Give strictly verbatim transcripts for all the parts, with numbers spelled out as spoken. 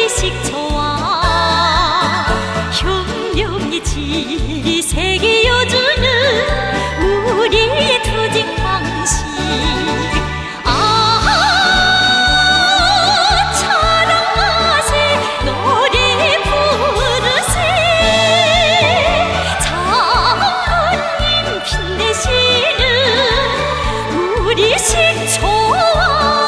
식초와 혁명의 지새겨주는 우리의 조직 방식. 아 찬양하세 노래 부르세 장군님 빛내시는 우리 식초와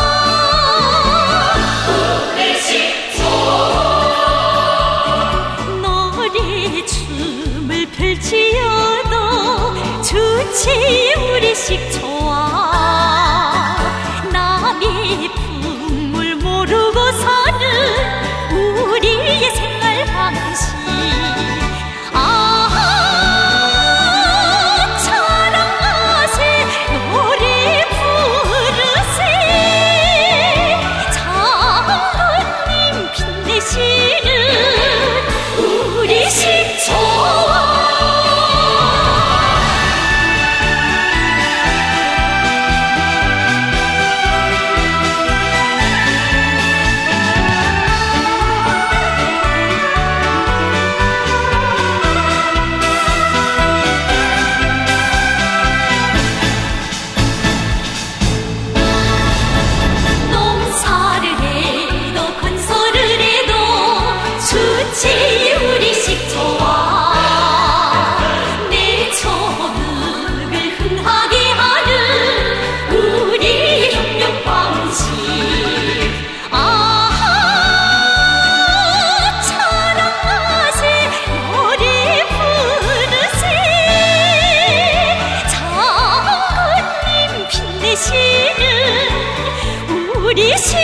펼치어도 좋지 우리 식초와 남의 품을 모르고 사는 우리의 생활 방식. 아 찬양하세 노래 부르세 장군님 빛내시는 우리 식초와 우리 시